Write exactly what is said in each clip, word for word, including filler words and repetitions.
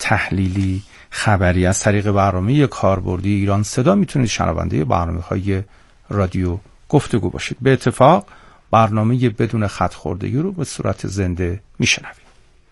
تحلیلی خبری از طریق برنامه کاربردی ایران صدا میتونید شنونده برنامه‌های رادیو گفتگو باشید. به اتفاق برنامه بدون خط خوردگی رو به صورت زنده میشنوید.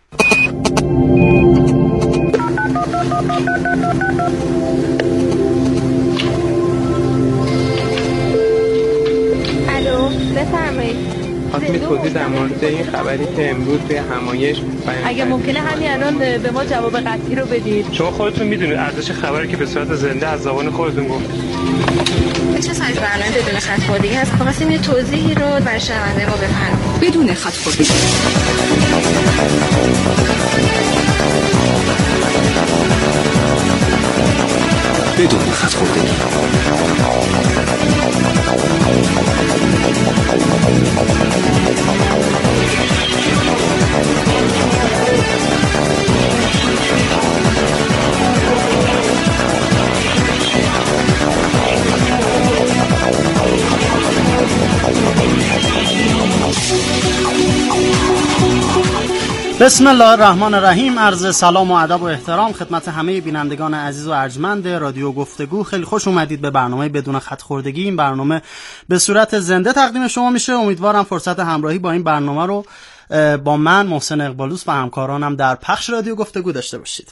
الو بفرمایید. خواستم توضیح در مورد این خبری که امروز توی همایش بیان اگه ممکنه همین الان به ما جواب قطعی رو بدید. شما خودتون میدونید ارزش خبری که به صورت زنده از زبان خودتون گفت. چه سایز برنامه بدون خط خوردگی هست؟ خواستیم یه توضیحی رو برای شنونده ما بفرمایید. بدون خط خوردگی. بدون خط خوردگی. بسم الله الرحمن الرحیم. عرض سلام و ادب و احترام خدمت همه بینندگان عزیز و ارجمند رادیو گفتگو. خیلی خوش اومدید به برنامه بدون خط خوردگی. این برنامه به صورت زنده تقدیم شما میشه. امیدوارم فرصت همراهی با این برنامه رو با من محسن اقبالوس و همکارانم در پخش رادیو گفتگو داشته باشید.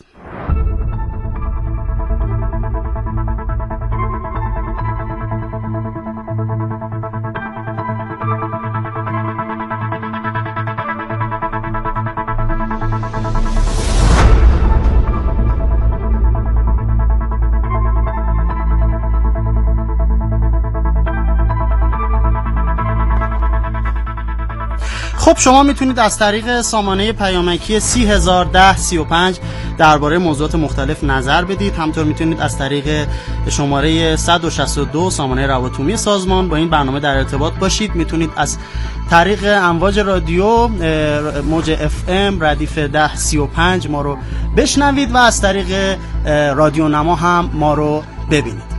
خب شما میتونید از طریق سامانه پیامکی سی هزار ده سی و پنج درباره موضوعات مختلف نظر بدید. همطور میتونید از طریق شماره صد و شصت و دو سامانه روابط عمومی سازمان با این برنامه در ارتباط باشید. میتونید از طریق امواج رادیو موج اف ام ردیف ده سی و پنج ما رو بشنوید و از طریق رادیو نما هم ما رو ببینید.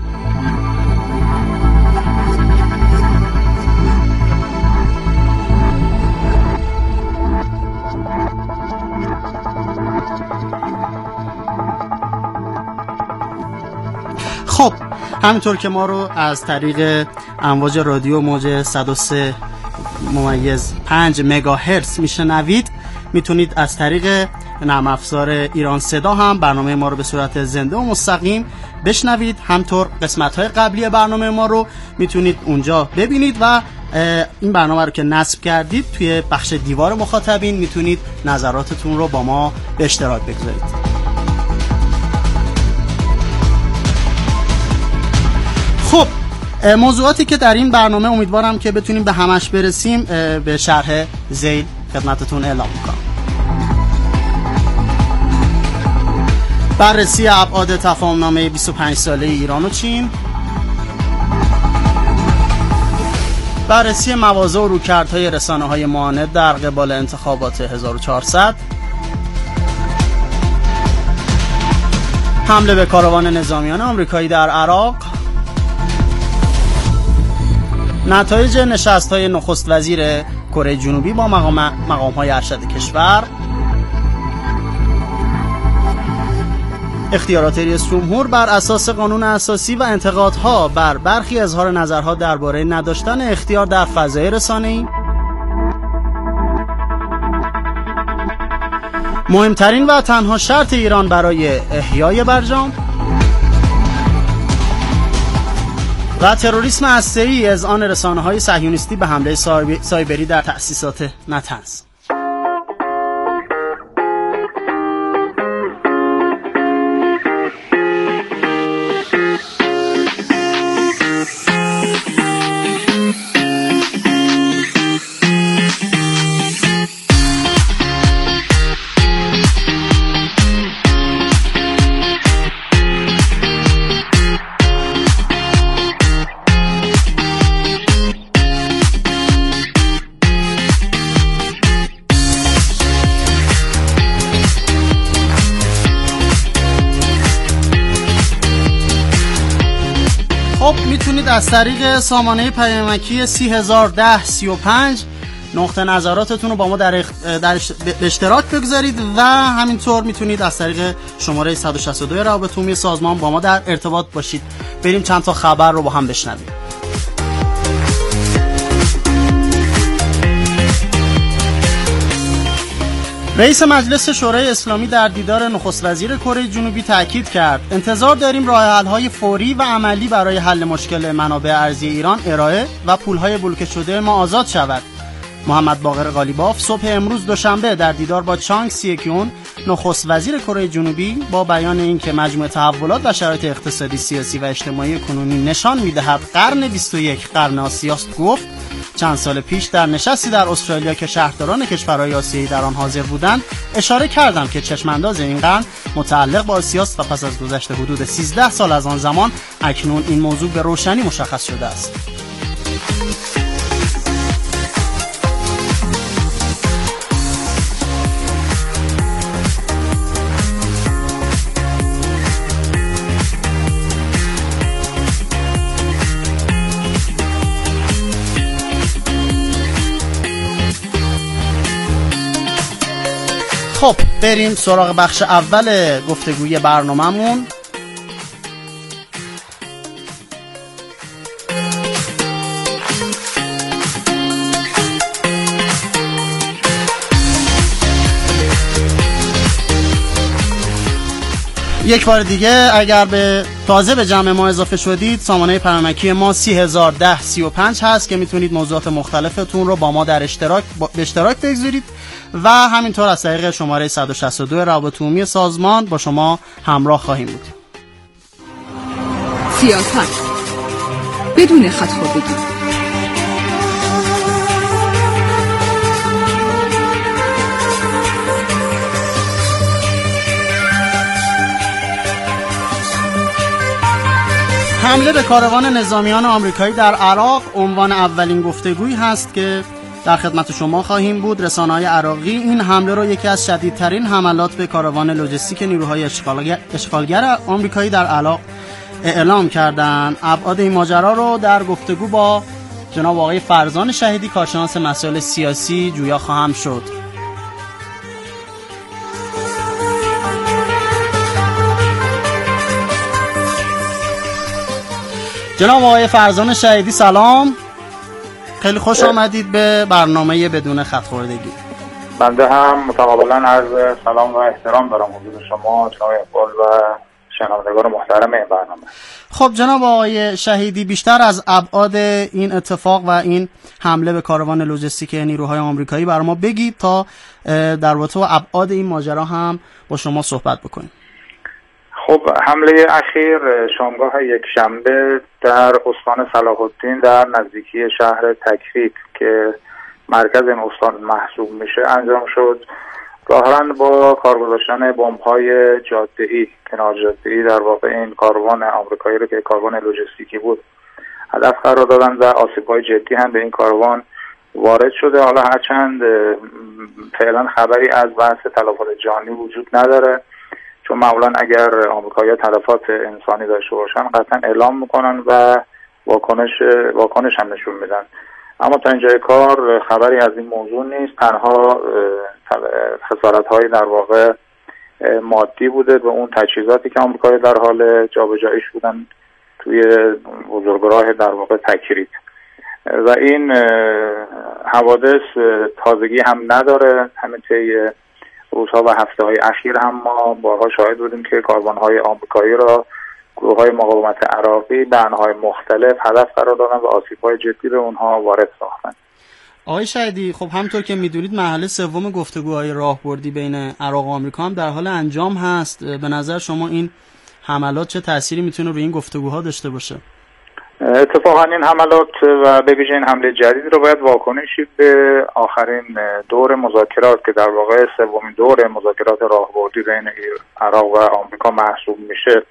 خب همینطور که ما رو از طریق امواج رادیو موج صد و سه ممیز پنج مگاهرتز میشنوید، میتونید از طریق نرم افزار ایران صدا هم برنامه ما رو به صورت زنده و مستقیم بشنوید. همطور قسمت های قبلی برنامه ما رو میتونید اونجا ببینید و این برنامه رو که نصب کردید توی بخش دیوار مخاطبین میتونید نظراتتون رو با ما به اشتراک بگذارید. خب موضوعاتی که در این برنامه امیدوارم که بتونیم به همش برسیم به شرح ذیل خدمتتون اعلام میکنم. بررسی ابعاد تفاهم‌نامه بیست و پنج ساله ایران و چین، بررسی مواضع و رویکردهای رسانه‌های معاند در قبال انتخابات هزار و چهارصد، حمله به کاروان نظامیان آمریکایی در عراق، نتایج نشست‌های نخست وزیر کره جنوبی با مقام مقام‌های ارشد کشور، اختیارات رئیس جمهور بر اساس قانون اساسی و انتقادها بر برخی اظهار نظرها درباره نداشتن اختیار در فضای رسانه‌ای، مهمترین و تنها شرط ایران برای احیای برجام و تروریسم هسته‌ای از آن رسانه‌های صهیونیستی به حمله سایبری در تأسیسات نتنز. از طریق سامانه پیامکی سی هزار ده سی و پنج نقطه نظراتتون رو با ما در, اخ... در اش... به اشتراک بگذارید و همینطور میتونید از طریق شماره صد و شصت و دو روابط عمومی سازمان با ما در ارتباط باشید. بریم چند تا خبر رو با هم بشنویم. رئیس مجلس شورای اسلامی در دیدار نخست وزیر کره جنوبی تاکید کرد انتظار داریم راه حل‌های فوری و عملی برای حل مشکل منابع ارزی ایران ارائه و پول‌های بلوکه شده ما آزاد شود. محمد باقر قالیباف صبح امروز دوشنبه در دیدار با چانگ سیکیون نخست وزیر کره جنوبی با بیان اینکه مجموع تحولات و شرایط اقتصادی، سیاسی و اجتماعی کنونی نشان می‌دهد قرن بیست و یک قرن آسیاست گفت چند سال پیش در نشستی در استرالیا که شهرداران کشورهای آسیایی در آن حاضر بودند اشاره کردم که چشمانداز این قرن متعلق به آسیاست و پس از گذشت حدود سیزده سال از آن زمان اکنون این موضوع به روشنی مشخص شده است. خب بریم سراغ بخش اول گفتگوی برنامه‌مون. یک بار دیگه اگر به تازه به جمع ما اضافه شدید، سامانه پیامکی ما سی هزار و ده سی و پنج هست که میتونید موضوعات مختلفتون رو با ما در اشتراک به اشتراک بگذارید و همینطور از طریق شماره صد و شصت و دو روابط عمومی سازمان با شما همراه خواهیم بود. سیاست بدون خط‌خوردگی. حمله به کاروان نظامیان آمریکایی در عراق عنوان اولین گفتگویی هست که در خدمت شما خواهیم بود. رسانه‌های عراقی این حمله را یکی از شدیدترین حملات به کاروان لوجستیک نیروهای اشغالگر, اشغالگر آمریکایی در عراق اعلام کردند. ابعاد این ماجرا رو در گفتگو با جناب آقای فرزان شهیدی کارشناس مسائل سیاسی جویا خواهم شد. جناب آقای فرزان شهیدی سلام، خیلی خوش آمدید به برنامه بدون خط‌خوردگی. بنده هم متقابلا عرض سلام و احترام دارم حضور شما جناب اقبال و شنوندگان محترم این برنامه. خب جناب آقای شهیدی، بیشتر از ابعاد این اتفاق و این حمله به کاروان لوجستیک نیروهای آمریکایی برای ما بگید تا در رابطه با ابعاد این ماجرا هم با شما صحبت بکنیم. خب حمله اخیر شامگاه یک شنبه در استان صلاح الدین در نزدیکی شهر تکریت که مرکز این استان محسوب میشه انجام شد، ظاهرا با کار گذاشتن بمب‌های جاده‌ای، کنار جاده‌ای در واقع این کاروان آمریکایی رو که کاروان لوجستیکی بود هدف قرار دادن و آسیب‌های جدی هم به این کاروان وارد شده. حالا هرچند فعلا خبری از بحث تلفات جانی وجود نداره، چون معمولا اگر آمریکایی‌ها تلفات انسانی داشته باشن قطعا اعلام میکنن و واکنش واکنش هم نشون میدن، اما تا اینجای کار خبری از این موضوع نیست. تنها خسارت‌های در واقع مادی بوده به اون تجهیزاتی که آمریکایی‌ها در حال جابجاییش بودن توی بزرگراه در واقع تکریت و این حوادث تازگی هم نداره. همین طی روزها و هفته های اخیر هم ما بارها شاهد بودیم که کاروان‌های آمریکایی را گروه‌های مقاومت عراقی به انواع مختلف هدف قرار دادن و آسیب‌های جدی به اونها وارد ساختن. آقای شهیدی، خب همطور که میدونید مرحله سوم گفتگوهای راهبردی بین عراق و آمریکا هم در حال انجام هست. به نظر شما این حملات چه تأثیری میتونه روی این گفتگوها داشته باشه؟ اتفاقا این حملات و به ویژه این حمله جدید رو باید واکنشی به آخرین دور مذاکرات که در واقع سومین دور مذاکرات راهبردی بین عراق و آمریکا محسوب میشه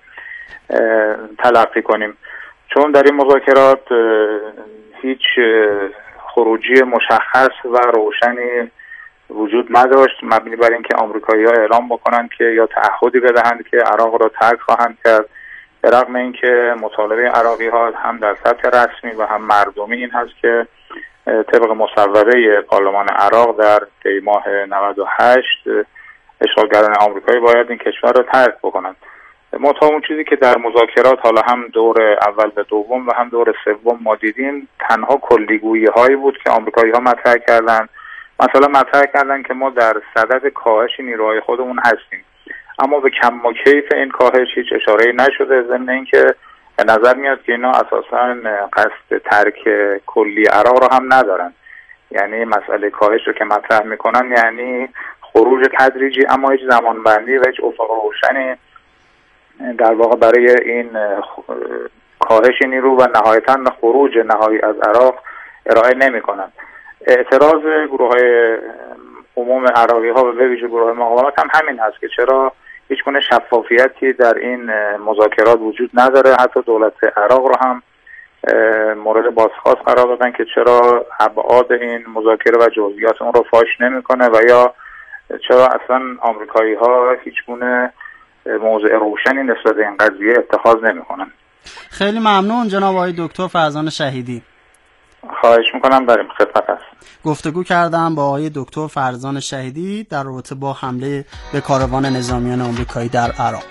تلقی کنیم، چون در این مذاکرات هیچ خروجی مشخص و روشنی وجود نداشت مبنی بر اینکه آمریکایی‌ها اعلام بکنند که یا تعهدی بدهند که عراق را ترک خواهند کرد، به رغم اینکه مطالبه عراقی ها هم در سطح رسمی و هم مردمی این هست که طبق مصوبه پارلمان عراق در دی ماه نود و هشت اشغالگران آمریکایی باید این کشور را ترک بکنند. منتها اون چیزی که در مذاکرات حالا هم دور اول به دوم و هم دور سوم ما دیدیم تنها کلیگویی هایی بود که آمریکایی ها مطرح کردن. مثلا مطرح کردن که ما در صدد کاهش نیروهای خودمون هستیم، اما به کم و کیف این کاهش هیچ اشاره‌ای نشده، ضمن اینکه به نظر میاد که اینا اساساً قصد ترک کلی عراق رو هم ندارن. یعنی مسئله کاهش رو که مطرح میکنن یعنی خروج تدریجی، اما هیچ زمانبندی و هیچ افق روشنی در واقع برای این کاهش نیرو و نهایتاً خروج نهایی از عراق ارائه نمیکنن. اعتراض گروه‌های عموم عراقی ها و به ویژه گروه مقاومت هم همین هست که چرا هیچ گونه شفافیتی در این مذاکرات وجود نداره. حتی دولت عراق رو هم مورد بازخواست قرار دادن که چرا ابعاد این مذاکره و جزئیات اون رو فاش نمیکنه و یا چرا اصلا آمریکایی ها هیچ گونه موضع روشنی نسبت به این قضیه اتخاذ نمیکنن. خیلی ممنون جناب آقای دکتر فرزان شهیدی. خواهش میکنم، بریم خدمت هست. گفتگو کردم با آقای دکتر فرزان شهیدی در رابطه با حمله به کاروان نظامیان آمریکایی در عراق.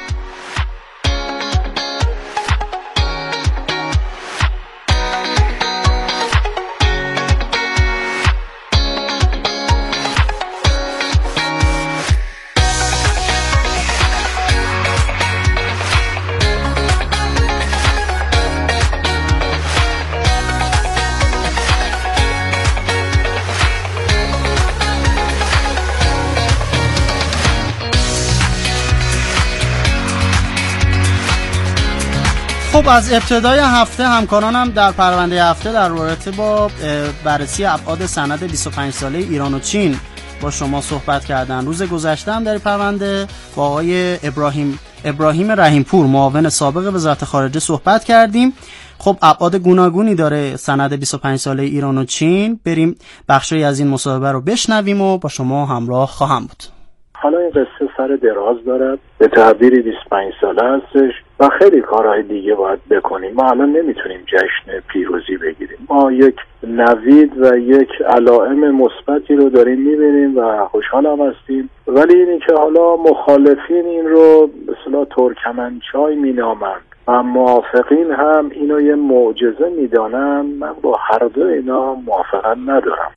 خب از ابتدای هفته همکارانم در پرونده هفته در رابطه با بررسی ابعاد سند بیست و پنج ساله ایران و چین با شما صحبت کردن. روز گذشته هم در پرونده با آقای ابراهیم ابراهیم رحیمپور معاون سابق وزارت خارجه صحبت کردیم. خب ابعاد گوناگونی داره سند بیست و پنج ساله ایران و چین. بریم بخشی از این مصاحبه رو بشنویم و با شما همراه خواهم بود. حالا این قصه سر دراز دارد، به تعبیری بیست و پنج ساله هستش و خیلی کارهای دیگه باید بکنیم. ما الان نمیتونیم جشن پیروزی بگیریم. ما یک نوید و یک علائم مثبتی رو داریم میبینیم و خوشحال هم هستیم، ولی اینی که حالا مخالفین این رو به اصطلاح ترکمنچای مینامند و موافقین هم اینو یه معجزه میدانن. من با هر دو اینا موافقت ندارم.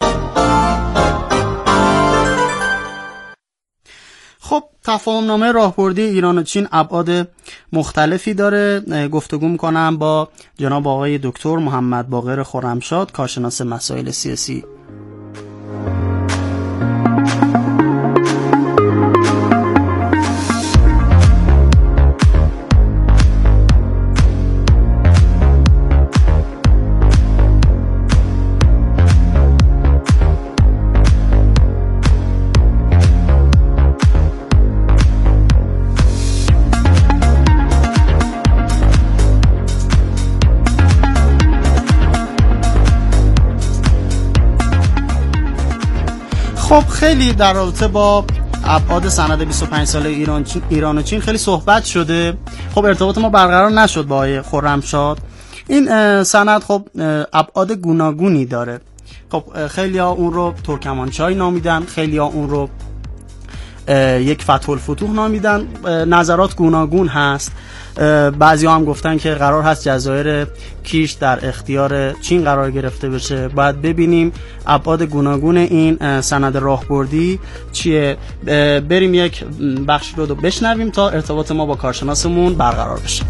خب تفاهمنامه راهبردی ایران و چین ابعاد مختلفی داره. گفتگو میکنم با جناب آقای دکتر محمد باقر خرمشاد، کارشناس مسائل سیاسی. خب خیلی در رابطه با ابعاد سند بیست و پنج ساله ایران ایران و چین خیلی صحبت شده. خب ارتباط ما برقرار نشد با آقای خرمشاد. این سند خب ابعاد گوناگونی داره. خب خیلی ها اون رو ترکمانچای نامیدن، خیلی ها اون رو یک فتح الفتوح نامیدن. نظرات گوناگون هست. بعضی ها هم گفتن که قرار هست جزایر کیش در اختیار چین قرار گرفته بشه. باید ببینیم ابعاد گوناگون این سند راهبردی چیه. بریم یک بخش رو بشنویم تا ارتباط ما با کارشناسمون برقرار بشه.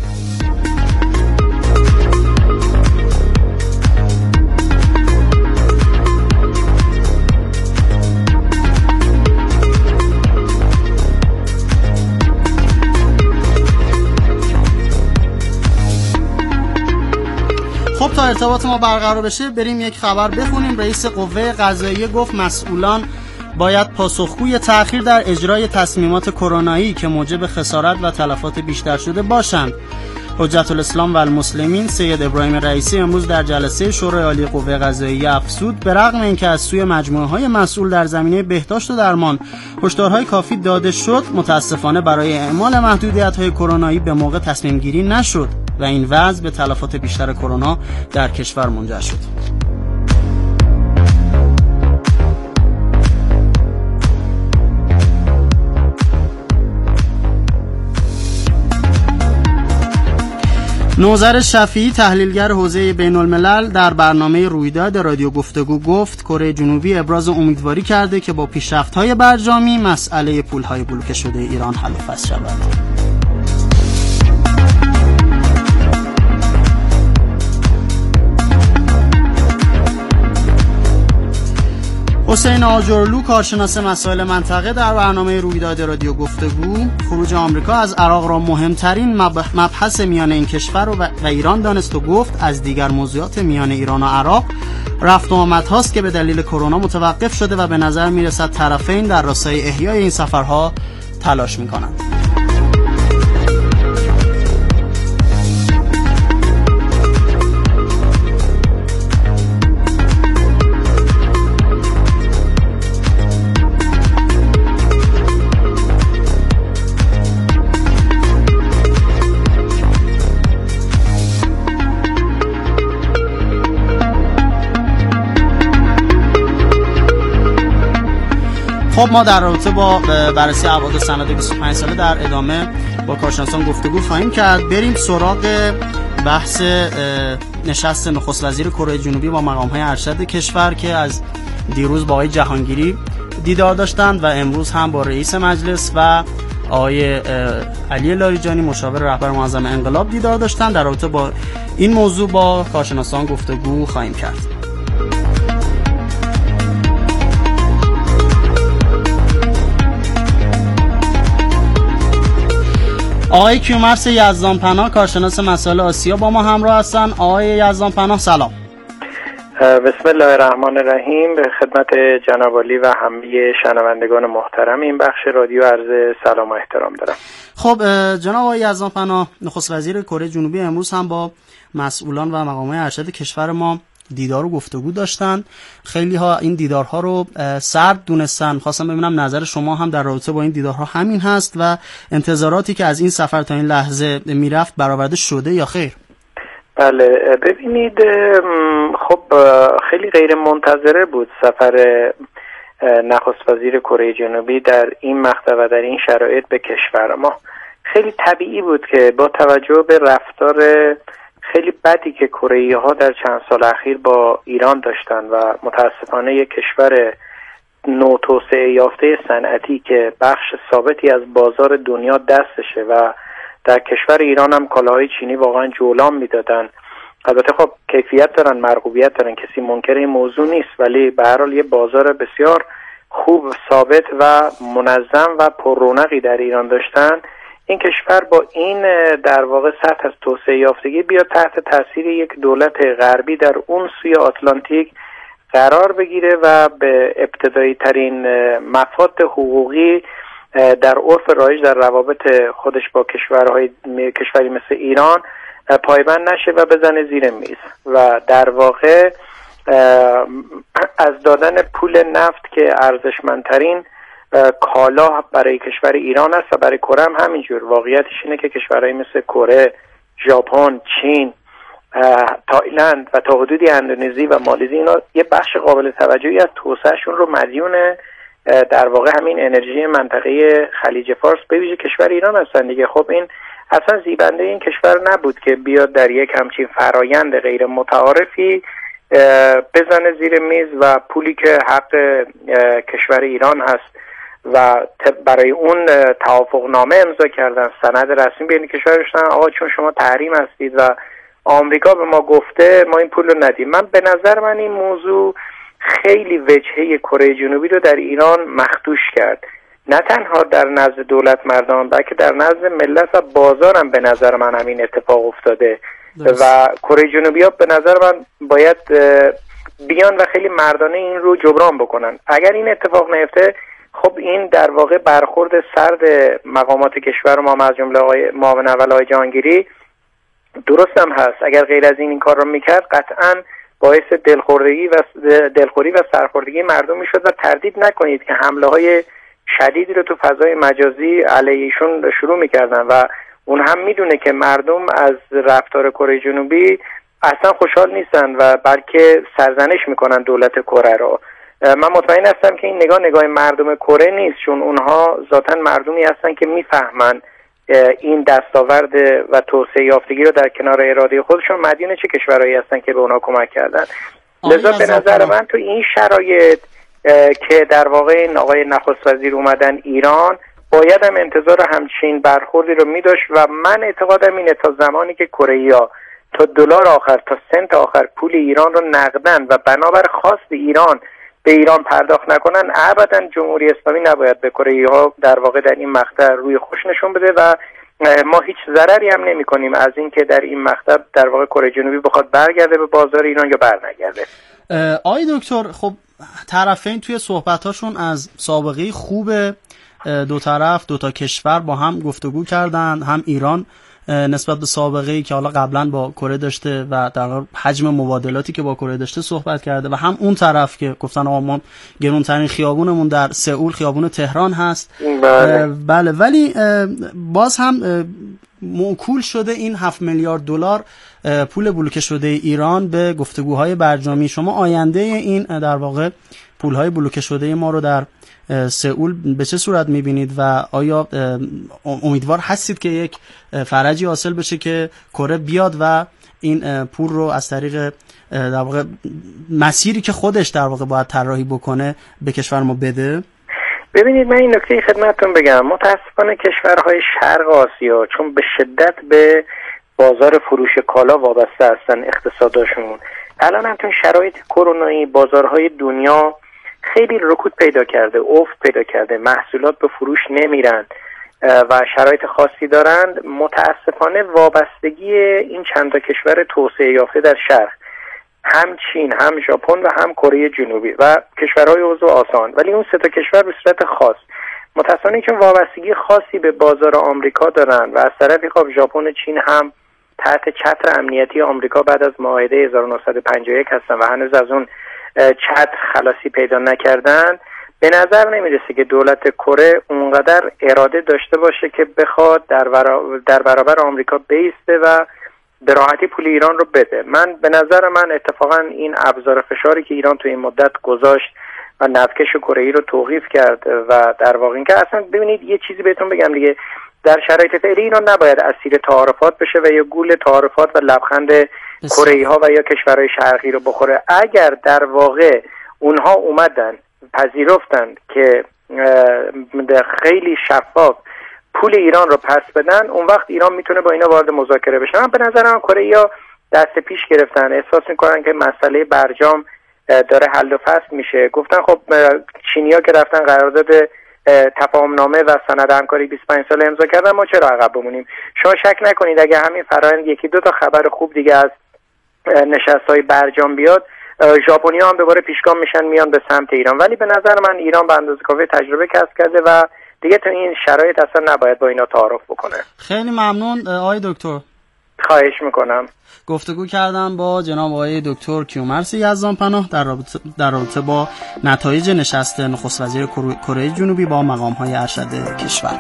خب تا ارتباط ما برقرار بشه بریم یک خبر بخونیم. رئیس قوه قضاییه گفت مسئولان باید پاسخگوی تأخیر در اجرای تصمیمات کرونایی که موجب خسارت و تلفات بیشتر شده باشند. حجت الاسلام و المسلمین سید ابراهیم رئیسی امروز در جلسه شورای عالی قوه قضاییه افزود به رغم اینکه از سوی مجموعه‌های مسئول در زمینه بهداشت و درمان هشدارهای کافی داده شد، متاسفانه برای اعمال محدودیت‌های کرونایی به موقع تصمیم گیری نشد و این وضع به تلفات بیشتر کرونا در کشور منجر شد. نوذر شفیعی تحلیلگر حوزه بین الملل در برنامه رویداد رادیو گفتگو گفت کره جنوبی ابراز امیدواری کرده که با پیشرفت‌های برجامی مسئله پول‌های بلوکه شده ایران حل و فصل شود. حسین آجرلو کارشناس مسائل منطقه در برنامه رویداد رادیو گفتگو خروج آمریکا از عراق را مهمترین مبحث میان این کشور و ایران دانست و گفت از دیگر موضوعات میان ایران و عراق رفت و آمد هاست که به دلیل کرونا متوقف شده و به نظر میرسد طرفین در راستای احیای این سفرها تلاش میکنند. خب ما در رابطه با بررسی حوادث سند بیست و پنج ساله در ادامه با کارشناسان گفتگو خواهیم کرد. بریم سراغ بحث نشست نخست وزیر کره جنوبی با مقام‌های ارشد کشور که از دیروز با آقای جهانگیری دیدار داشتند و امروز هم با رئیس مجلس و آقای علی لاریجانی مشاور رهبر معظم انقلاب دیدار داشتند. در رابطه با این موضوع با کارشناسان گفتگو خواهیم کرد. آقای کیومرث یزدانپناه کارشناس مسائل آسیا با ما همراه هستن. آقای یزدانپناه سلام. بسم الله الرحمن الرحیم. به خدمت جناب عالی و همه شنوندگان محترم این بخش رادیو عرض سلام و احترام دارم. خب جناب آقای یزدانپناه نخست وزیر کره جنوبی امروز هم با مسئولان و مقامات ارشد کشور ما دیدار و گفتگو داشتن. خیلی ها این دیدارها رو سرد دونستن. خواستم ببینم نظر شما هم در رابطه با این دیدارها همین هست و انتظاراتی که از این سفر تا این لحظه میرفت برآورده شده یا خیر؟ بله ببینید، خب خیلی غیر منتظره بود سفر نخست وزیر کره جنوبی در این مقطع و در این شرایط به کشور ما. خیلی طبیعی بود که با توجه به رفتار خیلی بدی که کره‌ای ها در چند سال اخیر با ایران داشتن و متاسفانه یک کشور نوتوسعه یافته صنعتی که بخش ثابتی از بازار دنیا دستشه و در کشور ایران هم کالاهای چینی واقعا جولان میدادن. البته خب کیفیت دارن، مرغوبیت دارن، کسی منکر این موضوع نیست، ولی به هر حال یه بازار بسیار خوب، ثابت و منظم و پر رونقی در ایران داشتن. این کشور با این در واقع سطح از توسعه یافتگی بیاد تحت تاثیر یک دولت غربی در اون سوی آتلانتیک قرار بگیره و به ابتدایی ترین مفاد حقوقی در عرف رایج در روابط خودش با کشورهای کشوری مثل ایران پایبند نشه و بزنه زیر میز و در واقع از دادن پول نفت که ارزشمندترین کالا برای کشور ایران است و برای کره هم همینجور. واقعیتش اینه که کشورهای مثل کره، ژاپن، چین، تایلند و تا حدودی اندونزی و مالزی اینا یه بخش قابل توجهی از توسعهشون رو مدیون در واقع همین انرژی منطقه خلیج فارس به ویژه کشور ایران هستن دیگه. خب این اصلا زیبنده این کشور نبود که بیاد در یک همچین فرایند غیر متعارفی بزنه زیر میز و پولی که حق کشور ایران هست و برای اون توافق نامه امضا کردن، سند رسمی بین کشور داشتن. آقا چون شما تحریم هستید و آمریکا به ما گفته ما این پول رو ندیم. من به نظر من این موضوع خیلی وجهه کره جنوبی رو در ایران مخدوش کرد، نه تنها در نزد دولت مردان بلکه در نزد ملت و بازار هم به نظر من همین اتفاق افتاده دست. و کره جنوبی ها به نظر من باید بیان و خیلی مردانه این رو جبران بکنن. اگر این اتفاق نیفته خب این در واقع برخورد سرد مقامات کشور ما از جمله آقای معاون اول آقای جهانگیری درست هم هست. اگر غیر از این این کار رو میکرد قطعاً باعث دلخوردگی و دلخوری و سرخوردگی مردم میشد و تردید نکنید که حمله های شدیدی رو تو فضای مجازی علیهشون شروع میکردن و اون هم میدونه که مردم از رفتار کره جنوبی اصلا خوشحال نیستن و بلکه سرزنش میکنن دولت کره رو. من مطمئن هستم که این نگاه نگاه مردم کره نیست، چون اونها ذاتاً مردمی هستن که میفهمن این دستاورد و توسعه یافتگی رو در کنار اراده خودشون مدیون چه کشورهایی هستن که به اونا کمک کردن. لذا به نظر من تو این شرایط که در واقع این آقای نخست وزیر اومدن ایران، باید هم انتظار همچین برخوردی رو می‌داشت و من اعتقادم اینه تا زمانی که کره‌ای‌ها تا دلار آخر تا سنت آخر پول ایران رو نقدن و بنابر خواست ایران به ایران پرداخت نکنن، ابدا جمهوری اسلامی نباید به کره‌ای‌ها در واقع در این مقطع روی خوش نشون بده و ما هیچ ضرری هم نمی کنیم از این که در این مقطع در واقع کره جنوبی بخواد برگرده به بازار ایران یا برنگرده. آقای دکتر، خب طرفین توی صحبتاشون از سابقه خوب دو طرف دو تا کشور با هم گفتگو کردن، هم ایران نسبت به سابقه‌ای که حالا قبلا با کره داشته و در حجم مبادلاتی که با کره داشته صحبت کرده و هم اون طرف که گفتن آقا ما گرونترین خیابونمون در سئول خیابون تهران هست. بله, بله ولی باز هم موکول شده این هفت میلیارد دلار پول بلوکه شده ایران به گفتگوهای برجامی. شما آینده این در واقع پولهای بلوکه شده ما رو در سئول به چه صورت میبینید و آیا امیدوار هستید که یک فرجی حاصل بشه که کره بیاد و این پول رو از طریق در واقع مسیری که خودش در واقع باید طراحی بکنه به کشور ما بده؟ ببینید، من این نکته خدمتتون بگم، متاسفانه کشورهای شرق آسیا چون به شدت به بازار فروش کالا وابسته هستن اقتصاداشون، الان هم تو شرایط کرونایی بازارهای دنیا خیلی رکود پیدا کرده، افت پیدا کرده، محصولات به فروش نمیرن و شرایط خاصی دارند. متاسفانه وابستگی این چند تا کشور توسعه یافته در شرق، هم چین، هم ژاپن و هم کره جنوبی و کشورهای عضو آسان، ولی اون سه تا کشور به صورت خاص متاسفانه چون وابستگی خاصی به بازار آمریکا دارن و از طرفی خب ژاپن و چین هم تحت چتر امنیتی آمریکا بعد از معاهده هزار و نهصد و پنجاه و یک هستن و هنوز از اون چتر خلاصی پیدا نکردن، به نظر نمیرسه که دولت کره اونقدر اراده داشته باشه که بخواد در, برا... در برابر آمریکا بیسته و به راحتی پول ایران رو بده. من به نظر من اتفاقا این ابزار فشاری که ایران تو این مدت گذاشت و نفتکش کره‌ای رو توقیف کرد و در واقع این که اصلا ببینید یه چیزی بهتون بگم دیگه، در شرایط فعلی ایران نباید اسیر تعارفات بشه و یا گول تعارفات و لبخند کره‌ای ها و یا کشورهای شرقی رو بخوره. اگر در واقع اونها اومدن پذیرفتن که خیلی شفاف پول ایران رو پس بدن، اون وقت ایران میتونه با اینا وارد مذاکره بشه. من به نظرم کره‌ای‌ها دست پیش گرفتن، احساس میکنن که مسئله برجام داره حل و فصل میشه. گفتن خب چینی‌ها که رفتن قرارداد تفاهمنامه و سند همکاری بیست و پنج ساله امضا کردن، ما چرا عقب بمونیم؟ شما شک نکنید اگه همین فرآیند یکی دو تا خبر خوب دیگه از نشست‌های برجام بیاد، ژاپنی‌ها هم دوباره پیشگام میشن میان به سمت ایران. ولی به نظر من ایران به اندازه کافی تجربه کسب کرده و دیگه تو این شرایط اصلا نباید با اینا تعارف بکنه. خیلی ممنون آقای دکتر. خواهش میکنم. گفتگو کردم با جناب آقای دکتر کیومرث یزدانپناه در رابطه در رابطه با نتایج نشست نخست وزیر کره جنوبی با مقام‌های ارشد کشور.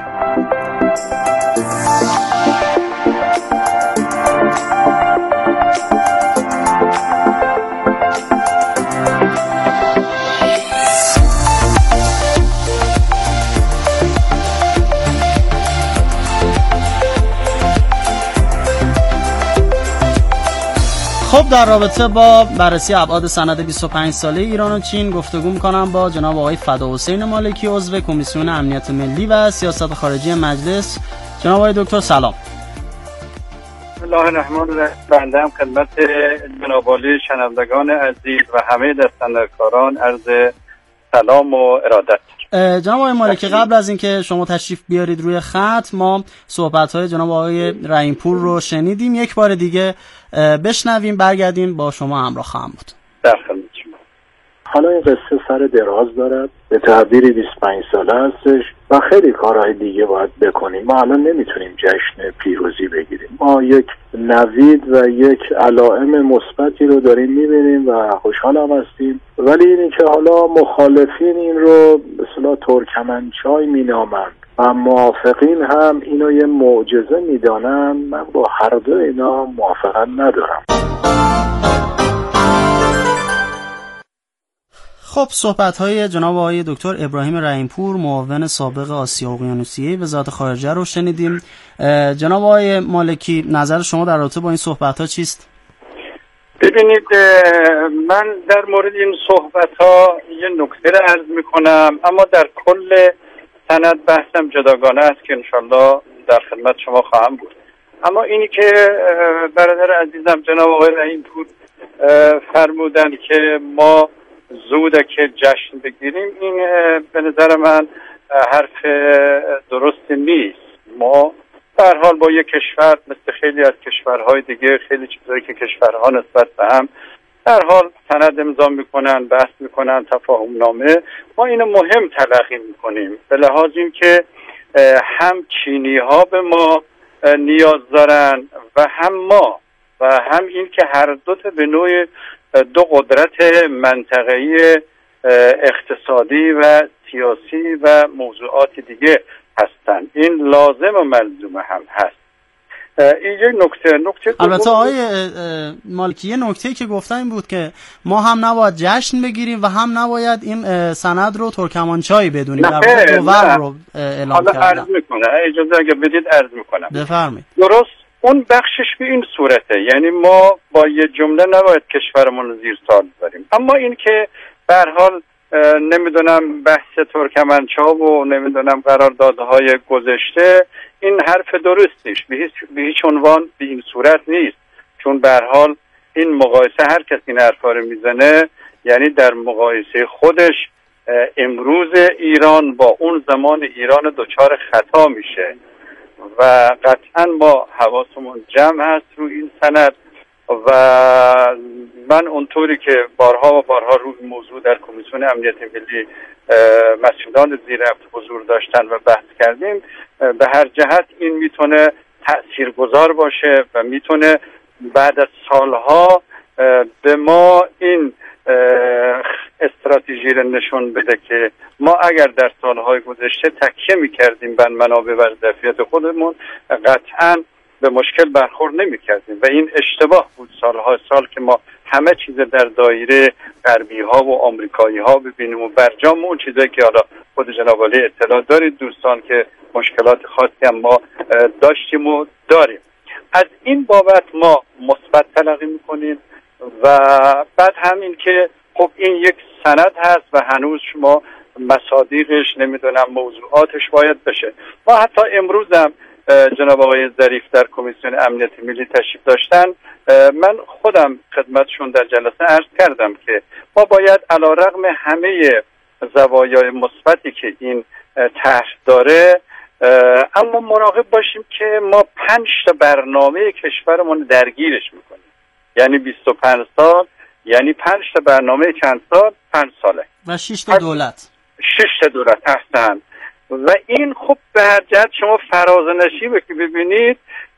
خب در رابطه با بررسی ابعاد سند بیست و پنج ساله ایران و چین گفتگو می‌کنم با جناب آقای فداحسین مالکی، عضو کمیسیون امنیت ملی و سیاست خارجی مجلس. جناب آقای دکتر سلام. بسم الله الرحمن الرحیم. بنده هم خدمت جناب عالی شنوندگان عزیز و همه دستندرکاران عرض سلام و ارادت. جناب آقای مالکی، قبل از اینکه شما تشریف بیارید روی خط، ما صحبت‌های جناب آقای رحیم‌پور رو شنیدیم، یک بار دیگه بشنویم برگردیم با شما همراه خواهم بود. در خدمت شما. حالا این قصه سر دراز دارد، به تعبیری بیست و پنج ساله هستش و خیلی کارهای دیگه باید بکنیم. ما الان نمیتونیم جشن پیروزی بگیریم. ما یک نوید و یک علائم مثبتی رو داریم میبینیم و خوشحال هم هستیم، ولی اینی که حالا مخالفین این رو به اصطلاح ترکمنچای مینامند و موافقین هم اینو یه معجزه میدانن، من با هر دو اینا موافقت ندارم. خب صحبت‌های جناب آقای دکتر ابراهیم رحیمپور معاون سابق آسیا اقیانوسیه وزارت خارجه رو شنیدیم. جناب آقای مالکی نظر شما در رابطه با این صحبت‌ها چیست؟ ببینید من در مورد این صحبت‌ها یه نکته رو عرض می‌کنم، اما در کل سند بحثم جداگانه است که انشالله در خدمت شما خواهم بود. اما اینی که برادر عزیزم جناب آقای رحیمپور فرمودن که ما زوده که جشن بگیریم، این به نظر من حرف درست نیست. ما به هر حال با یک کشور مثل خیلی از کشورهای دیگه خیلی چیزایی که کشورها نسبت به هم در حال سند امضا میکنن، بحث میکنن، تفاهم نامه، ما اینو مهم تلقی میکنیم به لحاظ این که هم چینی ها به ما نیاز دارن و هم ما و هم این که هر دو تا به نوع دو قدرت منطقه‌ای اقتصادی و سیاسی و موضوعات دیگه هستن. این لازم و ملزوم هم هست. این یک نکته نکته البته آقای مالکی یه نکته که گفتن این بود که ما هم نباید جشن بگیریم و هم نباید این سند رو ترکمانچایی بدونیم، در واقع دوور رو اعلام کردن. حالا عرض میکنم، اجازه اگه بدید عرض میکنم. بفرمایید. درست اون بخشش به این صورته، یعنی ما با یه جمله نباید کشورمون رو زیر سوال ببریم، اما این که به هر حال نمیدونم بحث ترکمنچا و نمیدونم قراردادهای گذشته، این حرف درست نیست، به هیچ به هیچ عنوان به این صورت نیست، چون به هر حال این مقایسه هر کسی این حرفا رو میزنه یعنی در مقایسه خودش امروز ایران با اون زمان ایران دچار خطا میشه و قطعا ما حواسمون جمع هست رو این سند و من اونطوری که بارها و بارها روی موضوع در کمیسیون امنیت ملی مسئولان زیر هفت حضور داشتن و بحث کردیم، به هر جهت این میتونه تأثیرگذار باشه و میتونه بعد از سالها به ما این استراتژی رو نشون بده که ما اگر در سالهای گذشته تکیه میکردیم بر منابع و ظرفیت خودمون قطعاً به مشکل برخورد نمی‌کردیم و این اشتباه بود سالها سال که ما همه چیز در دایره غربی ها و آمریکایی ها ببینیم و برجام اون چیزایی که حالا خود جناب عالی اطلاع دارید دوستان که مشکلات خاصی هم ما داشتیم و داریم. از این بابت ما مثبت تلقی می‌کنیم و بعد همین که خب این یک سند هست و هنوز شما مصادیقش نمیدونم موضوعاتش باید بشه. ما حتی امروز هم جناب آقای ظریف در کمیسیون امنیت ملی تشریف داشتن، من خودم خدمتشون در جلسه عرض کردم که ما باید علیرغم همه زوایای مثبتی که این طرح داره اما مراقب باشیم که ما پنج تا برنامه کشورمون درگیرش میکنیم، یعنی بیست و پنج سال، یعنی پنج تا برنامه چند سال، پنج ساله و شش تا دولت شش تا دولت هستن و این خب به هر جهت شما فرازنشیبه که ببینید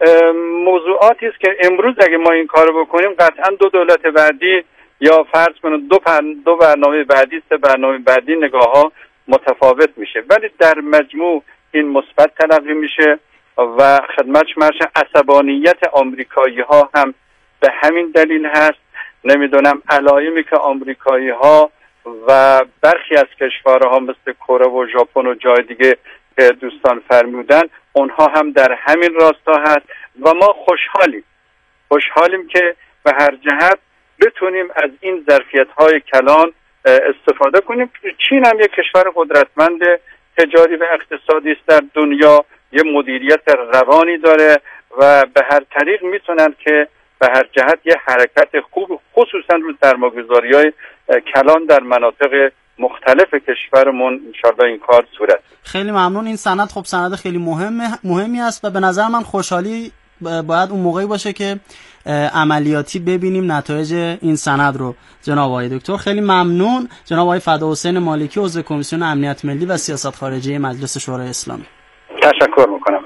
موضوعاتی است که امروز اگه ما این کارو بکنیم قطعا دو دولت بعدی یا فرض کنید دو دو برنامه بعدی سه برنامه بعدی نگاه ها متفاوت میشه، ولی در مجموع این مثبت تلقی میشه و خدمتش مرشه. عصبانیت آمریکایی ها هم به همین دلیل هست، نمیدونم علایمی که آمریکایی ها و برخی از کشورها مثل کره و ژاپن و جای دیگه که دوستان فرمودن اونها هم در همین راستا هست و ما خوشحالیم خوشحالیم که به هر جهت بتونیم از این ظرفیت‌های کلان استفاده کنیم. چین هم یک کشور قدرتمند تجاری و اقتصادی است در دنیا، یه مدیریت روانی داره و به هر طریق میتونن که به هر جهت یه حرکت خوب خصوصا رو سرمایه‌گذاری‌های کلان در مناطق مختلف کشورمون انشاءالله این کار صورت. خیلی ممنون. این سند خب سند خیلی مهمه مهمی است و به نظر من خوشحالی باید اون موقعی باشه که عملیاتی ببینیم نتایج این سند رو. جناب آقای دکتر خیلی ممنون. جناب آقای فداحسین مالکی عضو کمیسیون امنیت ملی و سیاست خارجی مجلس شورای اسلامی، تشکر میکنم.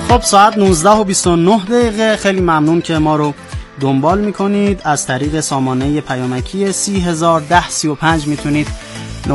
خب ساعت نوزده و بیست و نه دقیقه. خیلی ممنون که ما رو دنبال میکنید. از طریق سامانه پیامکی سی هزار ده سی و پنج میتونید